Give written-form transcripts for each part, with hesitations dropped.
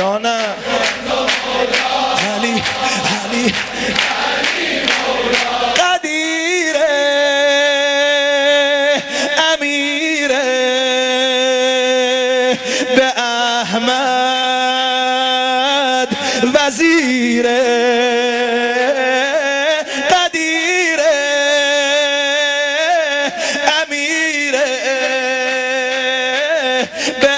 جانم علی علی قدیره امیره به احمد وزیره قدیره امیره به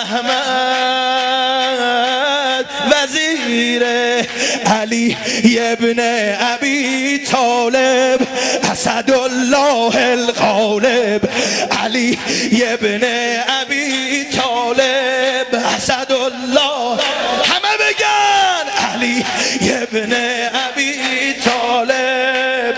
احمد وزیره علی ابن ابی طالب اسدالله الغالب علی ابن ابی طالب اسدالله همه بگن علی ابن ابی طالب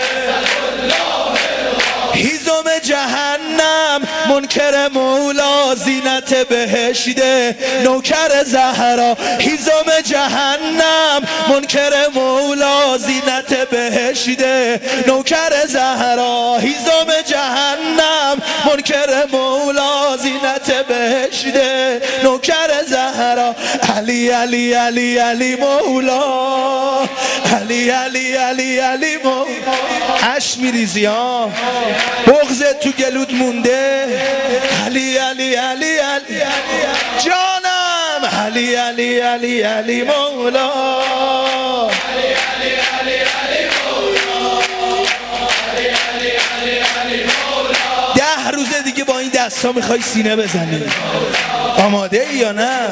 هیزم جهنم منکر مولا زینت بهشته نوکر زهرا هیزم جهنم منکر مولا زینت بهشته نوکر زهرا هیزم جهنم منکر مولا زینت بهشته نوکر زهرا علی علی علی علی مولا علی علی علی علی مولا اش میریزی ها بغضت تو گلود مونده علی علی علی علی جانم علی علی علی علی مولا علی علی علی علی مولا علی علی علی علی مولا 10 روز دیگه با این دستا میخوای سینه بزنی آماده ای یا نه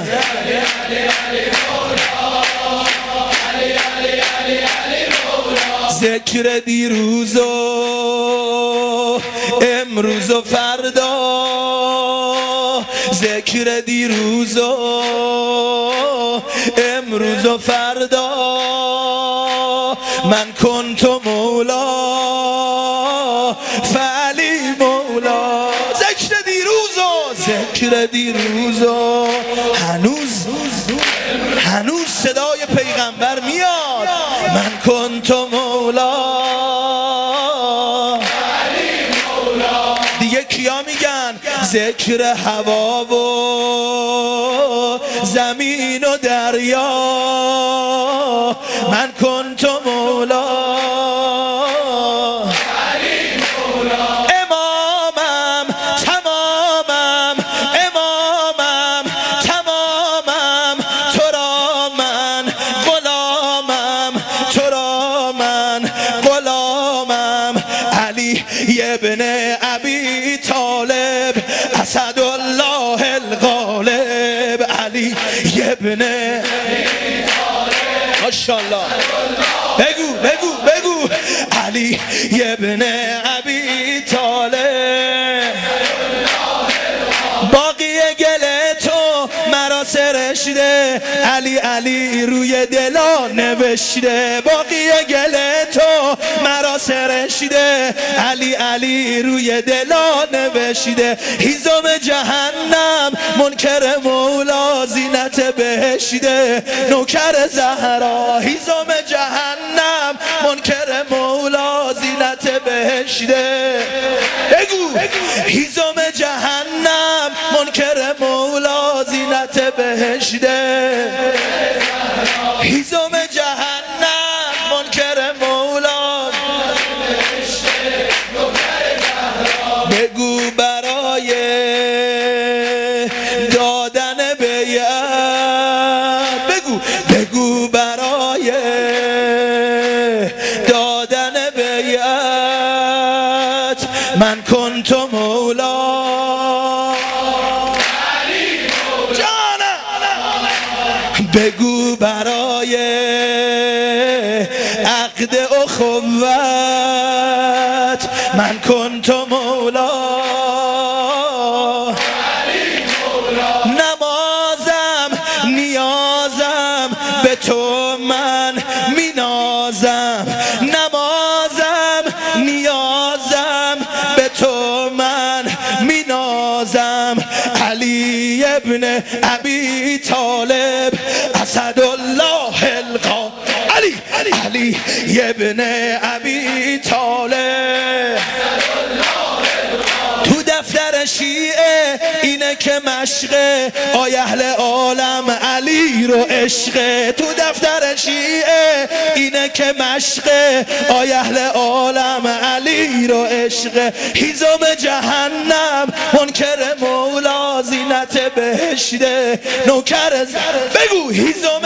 ذکر دیروز و امروز و فردا ذکر دیروز و امروز و فردا من کنت مولا فعلی مولا ذکر دیروز و ذکر دیروز و هنوز صدای پیغمبر میاد من کنت مولا دیگه کیا میگن ذکر هوا و زمین و دریا من کنت مولا امامم تمامم امامم تمامم تو را من غلامم تو را من غلامم علی ابن ابی طالب اسدالله الغالب علی ابن ماشاءالله بگو بگو بگو علی ابن ابی طالب باقی گل تو مرا سرشته علی علی روی دلا نوشته باقی گل تو مرا سرشته علی علی روی دلا نوشته هیزم جهنم منکر مولا زینت بهشته نوکر زهرا هیزم جهنم منکر مولا زینت بهشته بگو هیزم جهنم منکر مولا زینت بهشته هیزم جهنم منکر مولا بگو برای دادن بیعت بگو برای دادن بیعت من کنت مولا بگو برای عقد اخوت من کنت مولا نمازم نیازم به تو من مینازم نمازم نیازم به تو من مینازم علی ابن ابی طالب اسدالله الغالب علی ابن ابی طالب تو دفتر شیعه اینه که مشقه آی اهل عالم علی رو عشقه. تو دفتر شیعه اینه که مشقه آی اهل عالم علی رو عشقه. هیزم جهنم منکر مولا زینت بهشته نوکر بگو هیزم